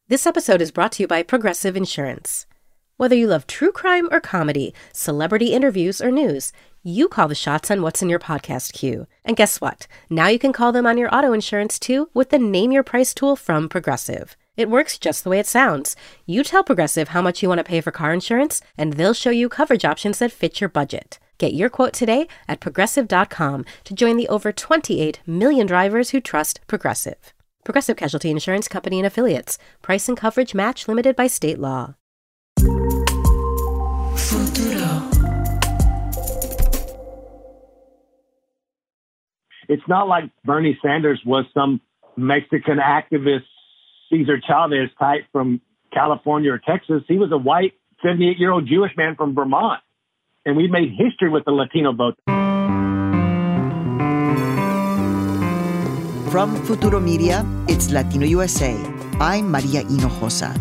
This episode is brought to you by Progressive Insurance. Whether you love true crime or comedy, celebrity interviews or news, you call the shots on what's in your podcast queue. And guess what? Now you can call them on your auto insurance too with the Name Your Price tool from Progressive. It works just the way it sounds. You tell Progressive how much you want to pay for car insurance, and they'll show you coverage options that fit your budget. Get your quote today at Progressive.com to join the over 28 million drivers who trust Progressive. Progressive Casualty Insurance Company and Affiliates. Price and coverage match limited by state law. It's not like Bernie Sanders was some Mexican activist, Cesar Chavez type from California or Texas. He was a white 78-year-old Jewish man from Vermont. And we made history with the Latino vote. From Futuro Media, it's Latino USA. I'm Maria Hinojosa.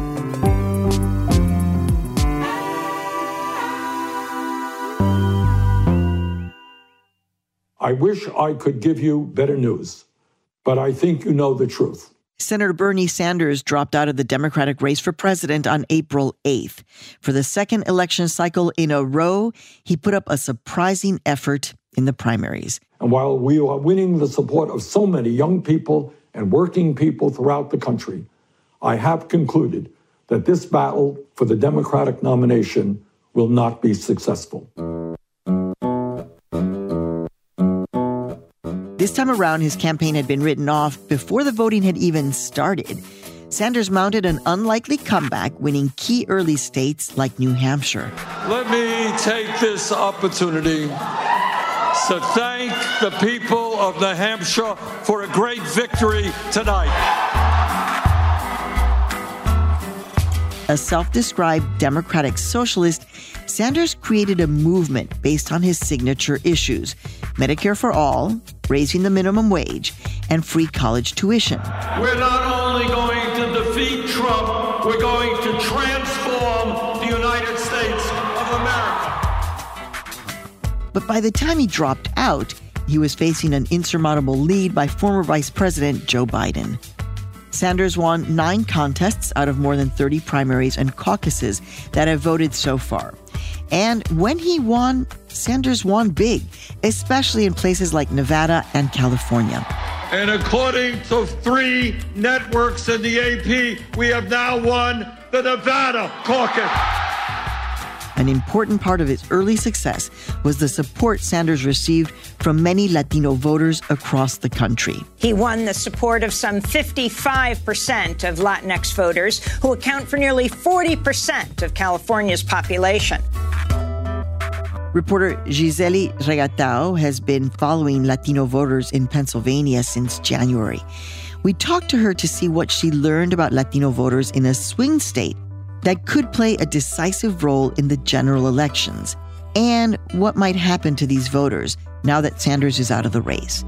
I wish I could give you better news, but I think you know the truth. Senator Bernie Sanders dropped out of the Democratic race for president on April 8th. For the second election cycle in a row, he put up a surprising effort in the primaries. And while we are winning the support of so many young people and working people throughout the country, I have concluded that this battle for the Democratic nomination will not be successful. This time around, his campaign had been written off before the voting had even started. Sanders mounted an unlikely comeback, winning key early states like New Hampshire. Let me take this opportunity to thank the people of New Hampshire for a great victory tonight. A self-described democratic socialist, Sanders created a movement based on his signature issues: Medicare for all, raising the minimum wage, and free college tuition. We're not only going to defeat Trump, we're going to transform the United States of America. But by the time he dropped out, he was facing an insurmountable lead by former Vice President Joe Biden. Sanders won 9 contests out of more than 30 primaries and caucuses that have voted so far. And when he won, Sanders won big, especially in places like Nevada and California. And according to 3 networks in the AP, we have now won the Nevada caucus. An important part of his early success was the support Sanders received from many Latino voters across the country. He won the support of some 55% of Latinx voters, who account for nearly 40% of California's population. Reporter Giseli Regatao has been following Latino voters in Pennsylvania since January. We talked to her to see what she learned about Latino voters in a swing state that could play a decisive role in the general elections, and what might happen to these voters now that Sanders is out of the race.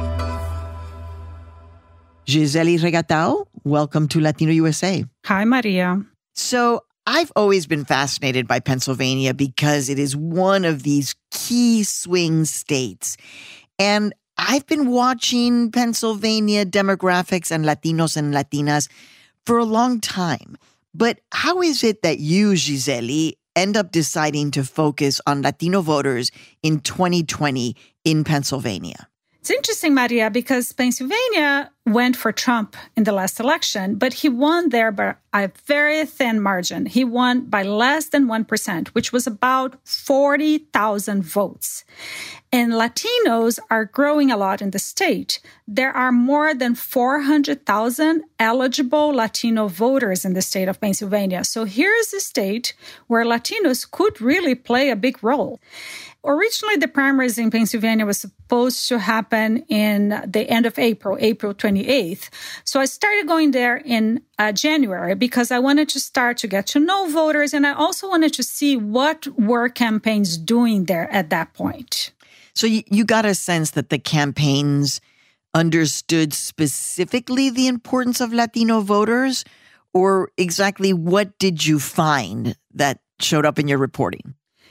Giseli Regatao, welcome to Latino USA. Hi, Maria. So I've always been fascinated by Pennsylvania because it is one of these key swing states. And I've been watching Pennsylvania demographics and Latinos and Latinas for a long time. But how is it that you, Giseli, end up deciding to focus on Latino voters in 2020 in Pennsylvania? It's interesting, Maria, because Pennsylvania went for Trump in the last election, but he won there by a very thin margin. He won by less than 1%, which was about 40,000 votes. And Latinos are growing a lot in the state. There are more than 400,000 eligible Latino voters in the state of Pennsylvania. So here's a state where Latinos could really play a big role. Originally, the primaries in Pennsylvania was supposed to happen in the end of April 28th. So I started going there in January because I wanted to start to get to know voters, and I also wanted to see what were campaigns doing there at that point. So you got a sense that the campaigns understood specifically the importance of Latino voters, or exactly what did you find that showed up in your reporting?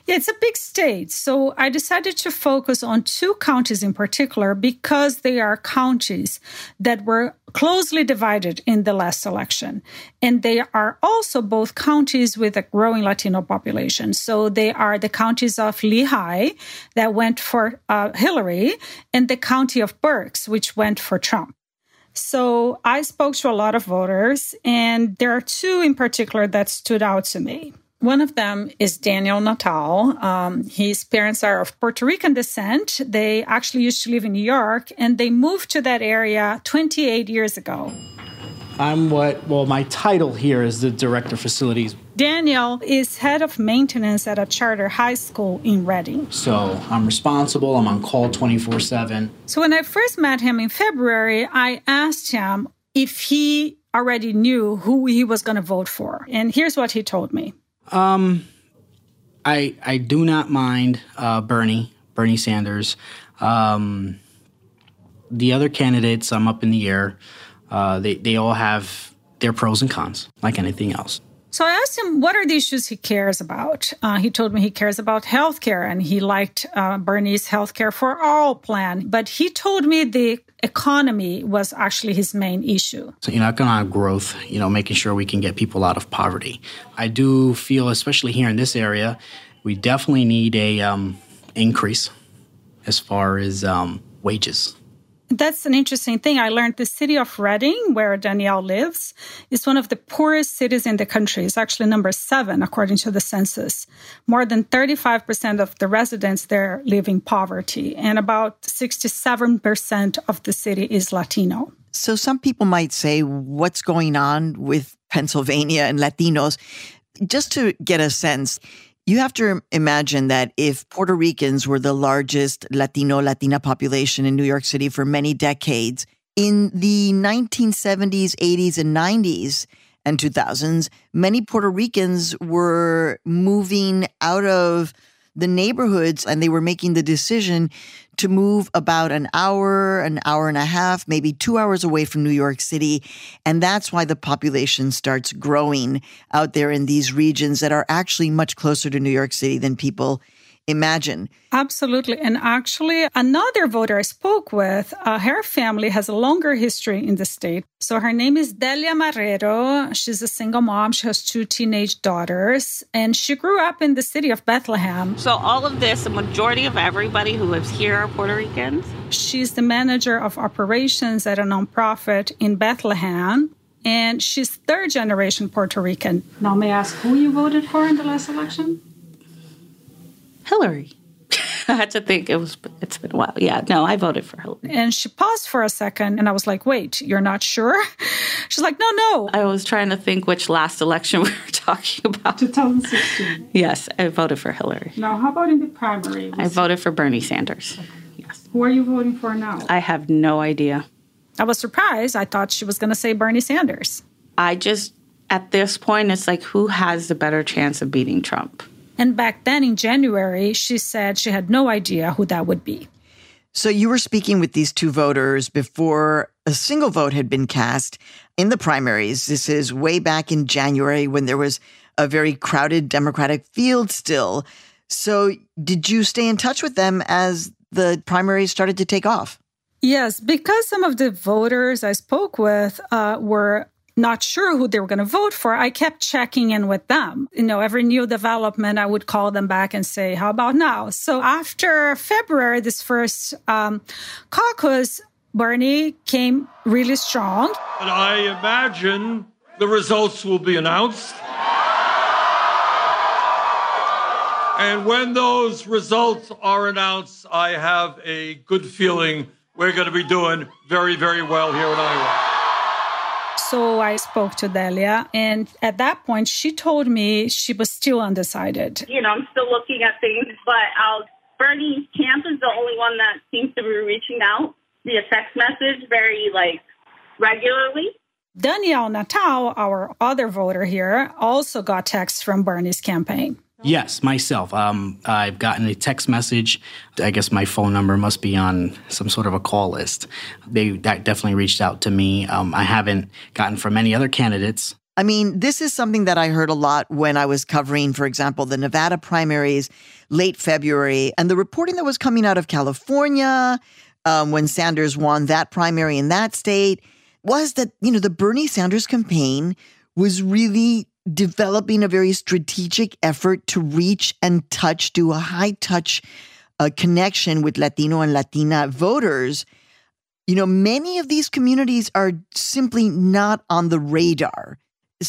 Yeah, it's a big state. So I decided to focus on two counties in particular because they are counties that were closely divided in the last election. And they are also both counties with a growing Latino population. So they are the counties of Lehigh that went for Hillary and the county of Berks, which went for Trump. So I spoke to a lot of voters, and there are two in particular that stood out to me. One of them is Daniel Natal. His parents are of Puerto Rican descent. They actually used to live in New York, and they moved to that area 28 years ago. My title here is the Director of Facilities. Daniel is head of maintenance at a charter high school in Reading. So I'm responsible. I'm on call 24/7. So when I first met him in February, I asked him if he already knew who he was going to vote for. And here's what he told me. I do not mind Bernie Sanders. The other candidates, I'm up in the air. They all have their pros and cons, like anything else. So I asked him, what are the issues he cares about? He told me he cares about healthcare, and he liked Bernie's Healthcare for All plan. But he told me the economy was actually his main issue. So, economic growth, making sure we can get people out of poverty. I do feel, especially here in this area, we definitely need a increase as far as wages. That's an interesting thing. I learned the city of Reading, where Danielle lives, is one of the poorest cities in the country. It's actually number 7, according to the census. More than 35% of the residents there live in poverty, and about 67% of the city is Latino. So some people might say, what's going on with Pennsylvania and Latinos? Just to get a sense, you have to imagine that if Puerto Ricans were the largest Latina population in New York City for many decades, in the 1970s, 80s, and 90s and 2000s, many Puerto Ricans were moving out of the neighborhoods, and they were making the decision to move about an hour and a half, maybe 2 hours away from New York City. And that's why the population starts growing out there in these regions that are actually much closer to New York City than people imagine. Absolutely. And actually, another voter I spoke with, her family has a longer history in the state. So her name is Delia Marrero. She's a single mom. She has 2 teenage daughters, and she grew up in the city of Bethlehem. So all of this, the majority of everybody who lives here are Puerto Ricans? She's the manager of operations at a nonprofit in Bethlehem, and she's 3rd-generation Puerto Rican. Now, may I ask who you voted for in the last election? Hillary. I had to think. It's been a while. Yeah, no, I voted for Hillary. And she paused for a second, and I was like, wait, you're not sure? She's like, no. I was trying to think which last election we were talking about. 2016. Yes, I voted for Hillary. Now, how about in the primary? I voted for Bernie Sanders. Okay. Yes. Who are you voting for now? I have no idea. I was surprised. I thought she was going to say Bernie Sanders. At this point, it's like, who has the better chance of beating Trump? And back then in January, she said she had no idea who that would be. So you were speaking with these 2 voters before a single vote had been cast in the primaries. This is way back in January when there was a very crowded Democratic field still. So did you stay in touch with them as the primaries started to take off? Yes, because some of the voters I spoke with were not sure who they were going to vote for, I kept checking in with them. Every new development, I would call them back and say, how about now? So after February, this first caucus, Bernie came really strong. And I imagine the results will be announced. And when those results are announced, I have a good feeling we're going to be doing very, very well here in Iowa. So I spoke to Delia, and at that point, she told me she was still undecided. I'm still looking at things, but Bernie's camp is the only one that seems to be reaching out via text message very, regularly. Danielle Natal, our other voter here, also got texts from Bernie's campaign. Yes, myself. I've gotten a text message. I guess my phone number must be on some sort of a call list. That definitely reached out to me. I haven't gotten from any other candidates. I mean, this is something that I heard a lot when I was covering, for example, the Nevada primaries late February, and the reporting that was coming out of California when Sanders won that primary in that state was that, the Bernie Sanders campaign was really developing a very strategic effort to reach and do a high-touch connection with Latino and Latina voters. Many of these communities are simply not on the radar.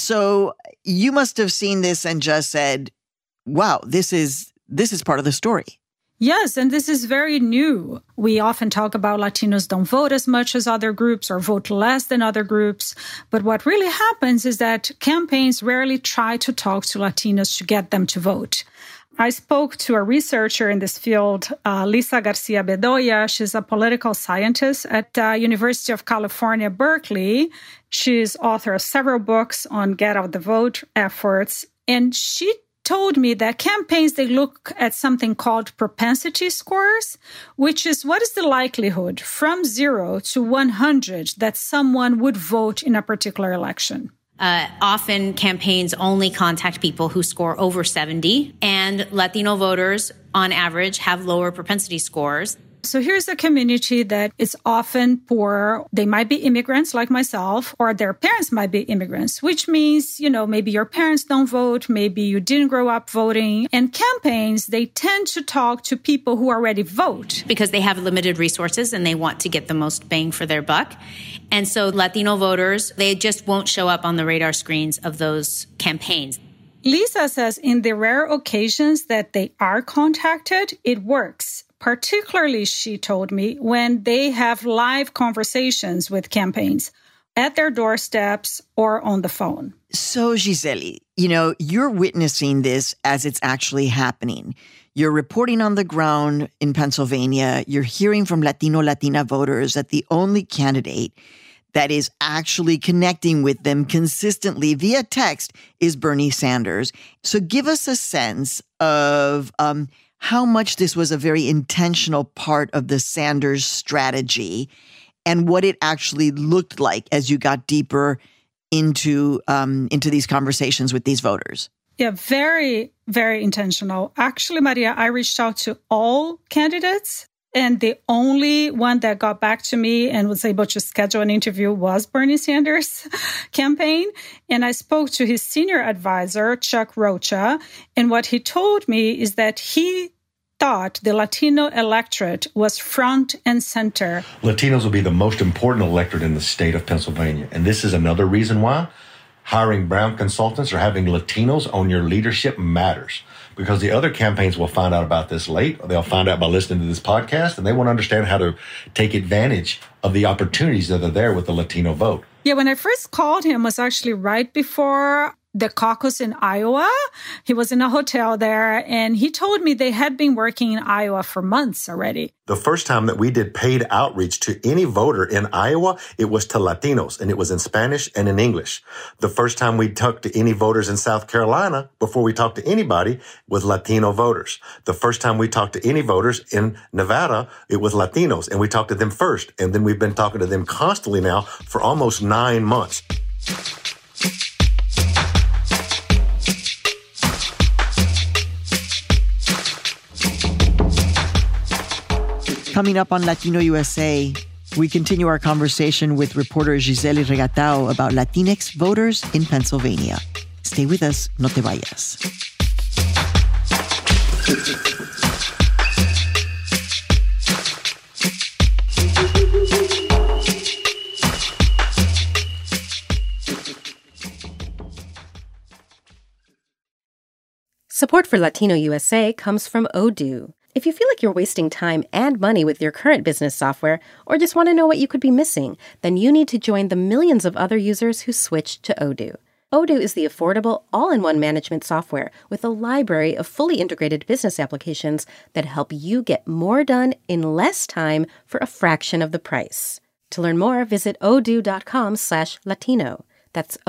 So you must have seen this and just said, wow, this is part of the story. Yes, and this is very new. We often talk about Latinos don't vote as much as other groups or vote less than other groups. But what really happens is that campaigns rarely try to talk to Latinos to get them to vote. I spoke to a researcher in this field, Lisa Garcia Bedoya. She's a political scientist at University of California, Berkeley. She's author of several books on get out the vote efforts. And she told me that campaigns, they look at something called propensity scores, which is what is the likelihood from 0 to 100 that someone would vote in a particular election. Often campaigns only contact people who score over 70, and Latino voters, on average, have lower propensity scores. So here's a community that is often poor. They might be immigrants like myself, or their parents might be immigrants, which means, maybe your parents don't vote, maybe you didn't grow up voting. And campaigns, they tend to talk to people who already vote. Because they have limited resources and they want to get the most bang for their buck. And so Latino voters, they just won't show up on the radar screens of those campaigns. Lisa says in the rare occasions that they are contacted, it works. Particularly, she told me, when they have live conversations with campaigns at their doorsteps or on the phone. So, Gisele, you're witnessing this as it's actually happening. You're reporting on the ground in Pennsylvania. You're hearing from Latina voters that the only candidate that is actually connecting with them consistently via text is Bernie Sanders. So give us a sense of how much this was a very intentional part of the Sanders strategy and what it actually looked like as you got deeper into these conversations with these voters. Yeah, very, very intentional. Actually, Maria, I reached out to all candidates, and the only one that got back to me and was able to schedule an interview was Bernie Sanders' campaign. And I spoke to his senior advisor, Chuck Rocha, and what he told me is that he thought the Latino electorate was front and center. Latinos will be the most important electorate in the state of Pennsylvania. And this is another reason why hiring Brown consultants or having Latinos on your leadership matters. Because the other campaigns will find out about this late. They'll find out by listening to this podcast, and they want to understand how to take advantage of the opportunities that are there with the Latino vote. Yeah, when I first called him was actually right before the caucus in Iowa. He was in a hotel there, and he told me they had been working in Iowa for months already. The first time that we did paid outreach to any voter in Iowa, it was to Latinos, and it was in Spanish and in English. The first time we talked to any voters in South Carolina, before we talked to anybody, was Latino voters. The first time we talked to any voters in Nevada, it was Latinos, and we talked to them first. And then we've been talking to them constantly now for almost 9 months. Coming up on Latino USA, we continue our conversation with reporter Gisele Regatao about Latinx voters in Pennsylvania. Stay with us, no te vayas. Support for Latino USA comes from Odoo. If you feel like you're wasting time and money with your current business software, or just want to know what you could be missing, then you need to join the millions of other users who switched to Odoo. Odoo is the affordable, all-in-one management software with a library of fully integrated business applications that help you get more done in less time for a fraction of the price. To learn more, visit odoo.com/Latino. That's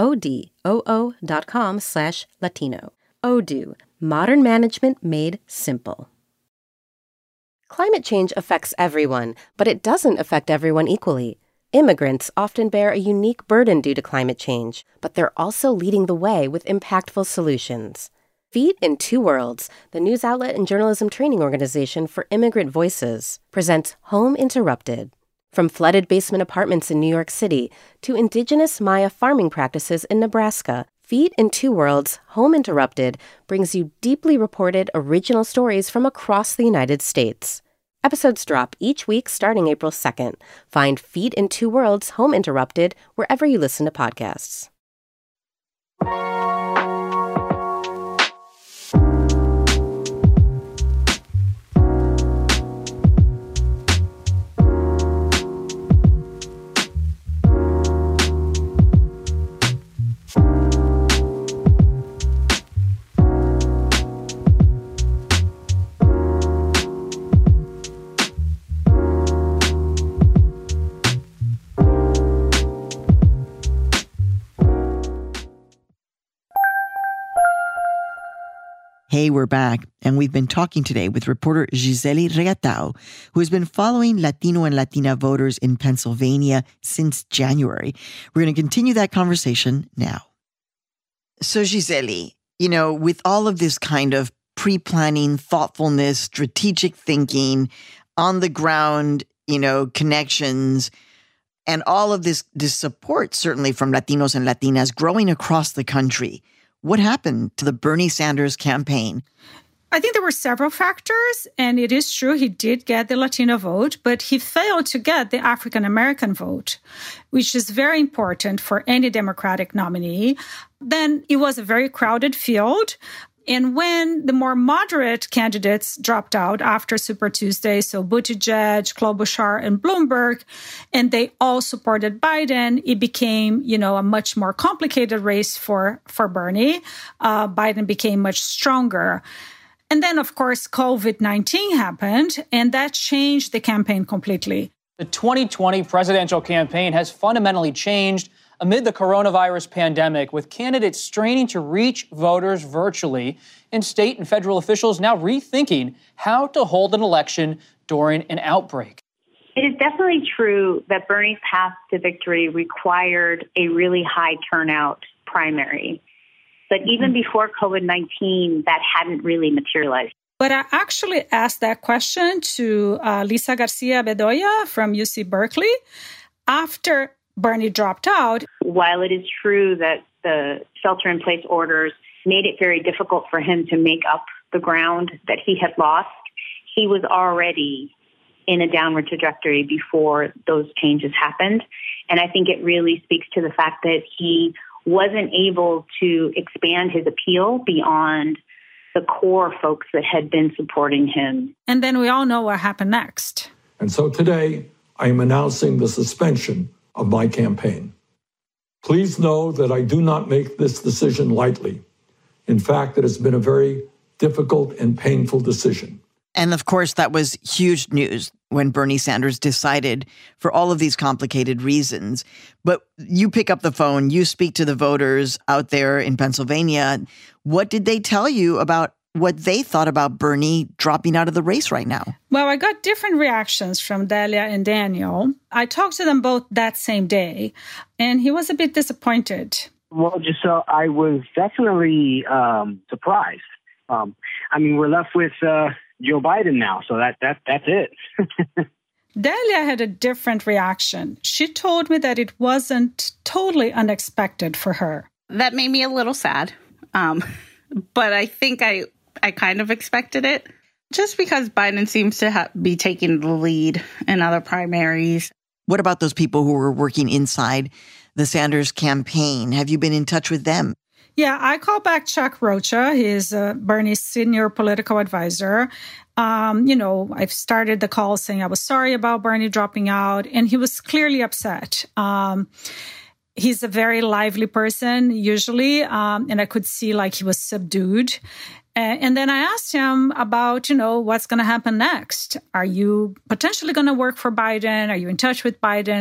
odoo.com/Latino. Odoo, modern management made simple. Climate change affects everyone, but it doesn't affect everyone equally. Immigrants often bear a unique burden due to climate change, but they're also leading the way with impactful solutions. Feet in Two Worlds, the news outlet and journalism training organization for immigrant voices, presents Home Interrupted. From flooded basement apartments in New York City to indigenous Maya farming practices in Nebraska, Feet in Two Worlds, Home Interrupted brings you deeply reported original stories from across the United States. Episodes drop each week starting April 2nd. Find Feet in Two Worlds, Home Interrupted wherever you listen to podcasts. Hey, we're back, and we've been talking today with reporter Giseli Regatao, who has been following Latino and Latina voters in Pennsylvania since January. We're going to continue that conversation now. So, Giseli, with all of this kind of pre-planning, thoughtfulness, strategic thinking, on the ground, connections, and all of this support, certainly from Latinos and Latinas growing across the country, what happened to the Bernie Sanders campaign? I think there were several factors, and it is true he did get the Latino vote, but he failed to get the African-American vote, which is very important for any Democratic nominee. Then it was a very crowded field. And when the more moderate candidates dropped out after Super Tuesday, so Buttigieg, Klobuchar, and Bloomberg, and they all supported Biden, it became, a much more complicated race for Bernie. Biden became much stronger. And then, of course, COVID-19 happened, and that changed the campaign completely. The 2020 presidential campaign has fundamentally changed amid the coronavirus pandemic, with candidates straining to reach voters virtually and state and federal officials now rethinking how to hold an election during an outbreak. It is definitely true that Bernie's path to victory required a really high turnout primary. But even before COVID-19, that hadn't really materialized. But I actually asked that question to Lisa Garcia-Bedoya from UC Berkeley after Bernie dropped out. While it is true that the shelter-in-place orders made it very difficult for him to make up the ground that he had lost, he was already in a downward trajectory before those changes happened. And I think it really speaks to the fact that he wasn't able to expand his appeal beyond the core folks that had been supporting him. And then we all know what happened next. And so today, I am announcing the suspension of my campaign. Please know that I do not make this decision lightly. In fact, it has been a very difficult and painful decision. And of course, that was huge news when Bernie Sanders decided for all of these complicated reasons. But you pick up the phone, you speak to the voters out there in Pennsylvania. What did they tell you about what they thought about Bernie dropping out of the race right now? Well, I got different reactions from Delia and Daniel. I talked to them both that same day, and he was a bit disappointed. Well, Giselle, I was definitely surprised. We're left with Joe Biden now, so that's it. Delia had a different reaction. She told me that it wasn't totally unexpected for her. That made me a little sad, but I think I kind of expected it, just because Biden seems to be taking the lead in other primaries. What about those people who were working inside the Sanders campaign? Have you been in touch with them? Yeah, I called back Chuck Rocha. He's Bernie's senior political advisor. I've started the call saying I was sorry about Bernie dropping out, and he was clearly upset. He's a very lively person usually, and I could see he was subdued. And then I asked him about, what's going to happen next. Are you potentially going to work for Biden? Are you in touch with Biden?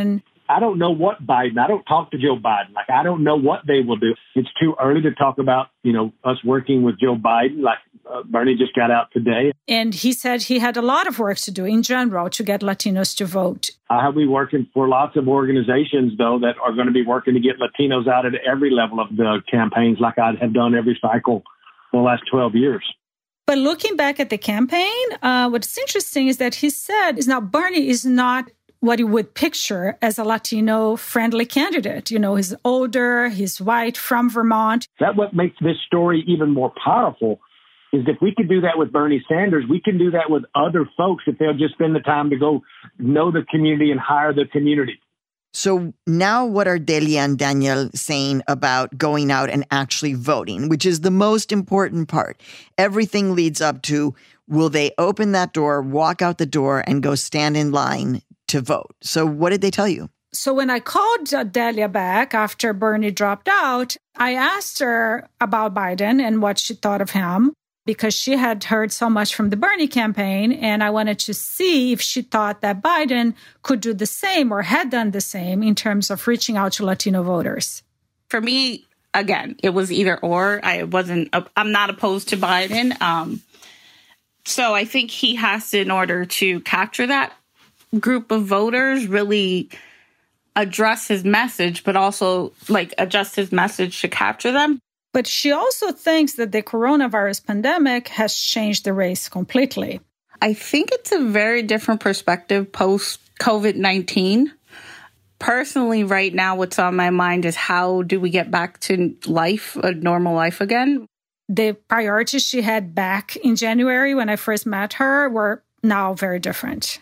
I don't know what Biden, I don't talk to Joe Biden. Like, I don't know what they will do. It's too early to talk about, us working with Joe Biden. Like Bernie just got out today. And he said he had a lot of work to do in general to get Latinos to vote. I'll be working for lots of organizations, though, that are going to be working to get Latinos out at every level of the campaigns, like I have done every cycle for the last 12 years. But looking back at the campaign, what's interesting is that he said Bernie is not what you would picture as a Latino-friendly candidate. He's older, he's white, from Vermont. That's what makes this story even more powerful, is if we could do that with Bernie Sanders, we can do that with other folks if they'll just spend the time to go know the community and hire the community. So now what are Delia and Daniel saying about going out and actually voting, which is the most important part? Everything leads up to, will they open that door, walk out the door, and go stand in line to vote? So what did they tell you? So when I called Delia back after Bernie dropped out, I asked her about Biden and what she thought of him, because she had heard so much from the Bernie campaign, and I wanted to see if she thought that Biden could do the same or had done the same in terms of reaching out to Latino voters. For me, again, it was either or. I'm not opposed to Biden. So I think he has to, in order to capture that group of voters, really address his message, but also adjust his message to capture them. But she also thinks that the coronavirus pandemic has changed the race completely. I think it's a very different perspective post-COVID-19. Personally, right now, what's on my mind is how do we get back to life, a normal life again? The priorities she had back in January when I first met her were now very different.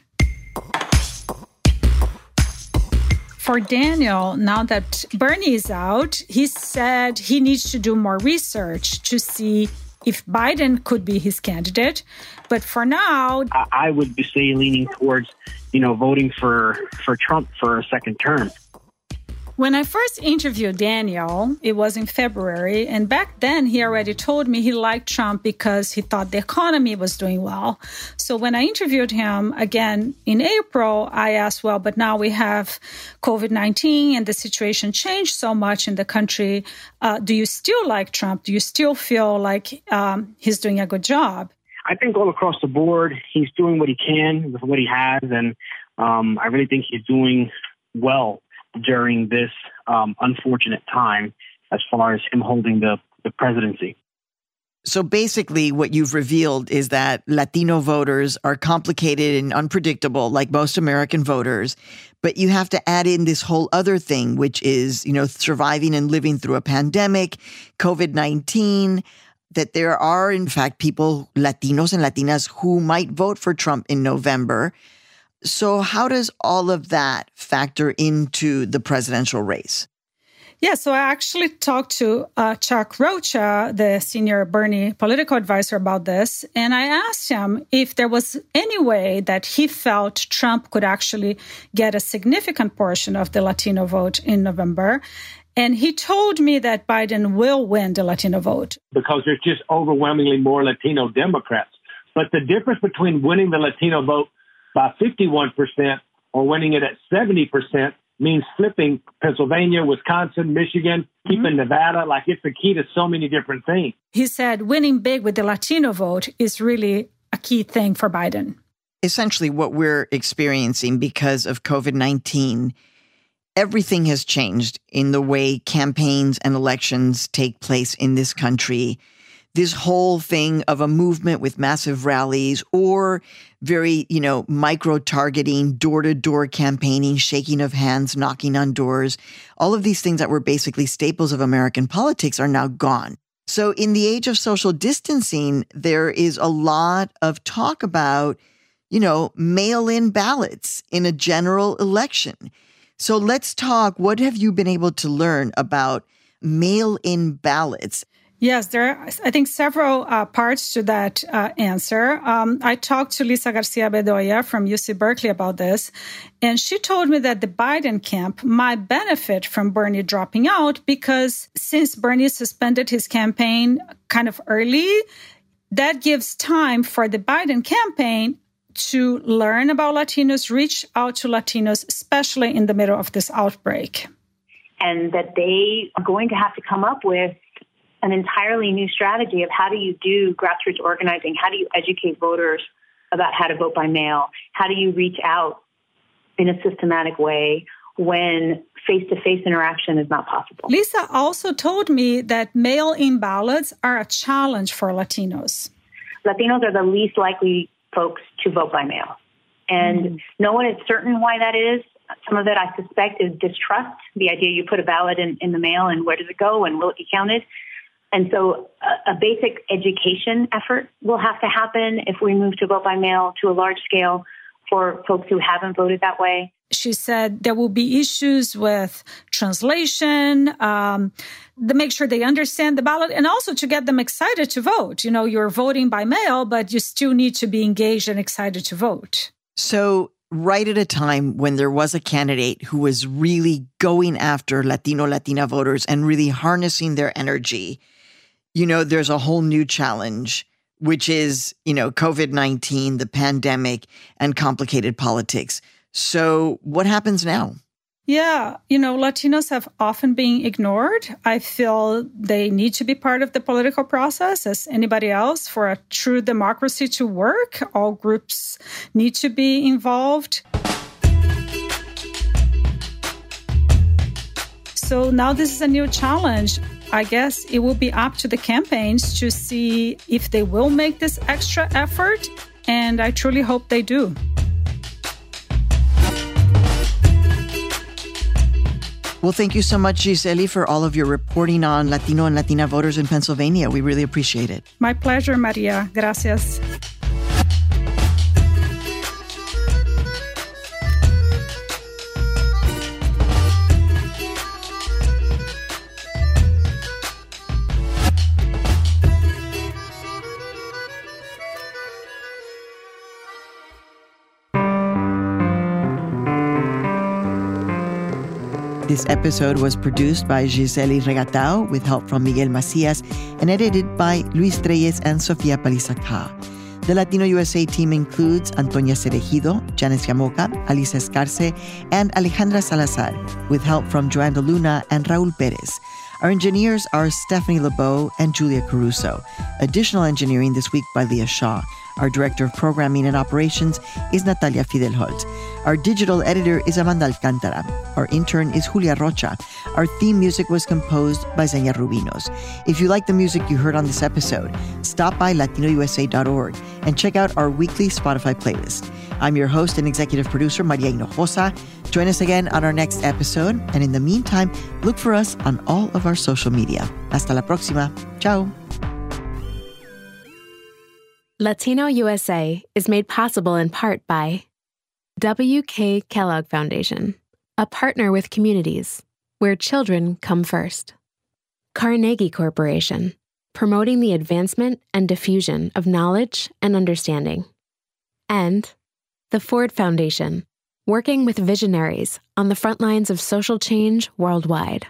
For Daniel, now that Bernie is out, he said he needs to do more research to see if Biden could be his candidate. But for now, I would say leaning towards, voting for Trump for a second term. When I first interviewed Daniel, it was in February, and back then he already told me he liked Trump because he thought the economy was doing well. So when I interviewed him again in April, I asked, but now we have COVID-19 and the situation changed so much in the country. Do you still like Trump? Do you still feel like he's doing a good job? I think all across the board, he's doing what he can with what he has, and I really think he's doing well during this unfortunate time as far as him holding the presidency. So basically what you've revealed is that Latino voters are complicated and unpredictable, like most American voters, but you have to add in this whole other thing, which is, surviving and living through a pandemic, COVID-19, that there are, in fact, people, Latinos and Latinas, who might vote for Trump in November. So how does all of that factor into the presidential race? Yeah, so I actually talked to Chuck Rocha, the senior Bernie political advisor, about this. And I asked him if there was any way that he felt Trump could actually get a significant portion of the Latino vote in November. And he told me that Biden will win the Latino vote. Because there's just overwhelmingly more Latino Democrats. But the difference between winning the Latino vote by 51% or winning it at 70% means flipping Pennsylvania, Wisconsin, Michigan, keeping Nevada. Like, it's the key to so many different things. He said winning big with the Latino vote is really a key thing for Biden. Essentially, what we're experiencing because of COVID-19, everything has changed in the way campaigns and elections take place in this country. This whole thing of a movement with massive rallies or very, micro-targeting, door-to-door campaigning, shaking of hands, knocking on doors, all of these things that were basically staples of American politics are now gone. So in the age of social distancing, there is a lot of talk about, mail-in ballots in a general election. So let's talk. What have you been able to learn about mail-in ballots? Yes, there are, I think, several parts to that answer. I talked to Lisa Garcia Bedoya from UC Berkeley about this, and she told me that the Biden camp might benefit from Bernie dropping out because since Bernie suspended his campaign kind of early, that gives time for the Biden campaign to learn about Latinos, reach out to Latinos, especially in the middle of this outbreak. And that they are going to have to come up with an entirely new strategy of how do you do grassroots organizing? How do you educate voters about how to vote by mail? How do you reach out in a systematic way when face-to-face interaction is not possible? Lisa also told me that mail-in ballots are a challenge for Latinos. Latinos are the least likely folks to vote by mail. And no one is certain why that is. Some of it, I suspect, is distrust. The idea you put a ballot in the mail and where does it go and will it be counted? And so a basic education effort will have to happen if we move to vote by mail to a large scale for folks who haven't voted that way. She said there will be issues with translation, to make sure they understand the ballot, and also to get them excited to vote. You know, you're voting by mail, but you still need to be engaged and excited to vote. So right at a time when there was a candidate who was really going after Latina voters and really harnessing their energy, you know, there's a whole new challenge, which is, you know, COVID-19, the pandemic, and complicated politics. So what happens now? Yeah, you know, Latinos have often been ignored. I feel they need to be part of the political process as anybody else. For a true democracy to work, all groups need to be involved. So now this is a new challenge. I guess it will be up to the campaigns to see if they will make this extra effort, and I truly hope they do. Well, thank you so much, Giseli, for all of your reporting on Latino and Latina voters in Pennsylvania. We really appreciate it. My pleasure, Maria. Gracias. This episode was produced by Giseli Regatao with help from Miguel Macias and edited by Luis Reyes and Sofia Palizaca. The Latino USA team includes Antonia Cerejido, Janice Yamoca, Alicia Escarce, and Alejandra Salazar, with help from Joanda Luna and Raul Perez. Our engineers are Stephanie Lebeau and Julia Caruso. Additional engineering this week by Leah Shaw. Our director of programming and operations is Natalia Fidelholt. Our digital editor is Amanda Alcantara. Our intern is Julia Rocha. Our theme music was composed by Xenia Rubinos. If you like the music you heard on this episode, stop by latinousa.org and check out our weekly Spotify playlist. I'm your host and executive producer, Maria Hinojosa. Join us again on our next episode. And in the meantime, look for us on all of our social media. Hasta la próxima. Ciao. Latino USA is made possible in part by W.K. Kellogg Foundation, a partner with communities where children come first. Carnegie Corporation, promoting the advancement and diffusion of knowledge and understanding. And the Ford Foundation, working with visionaries on the front lines of social change worldwide.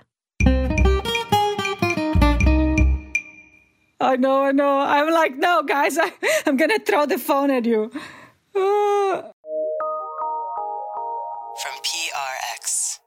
I know. I'm like, no, guys, I'm going to throw the phone at you. From PRX.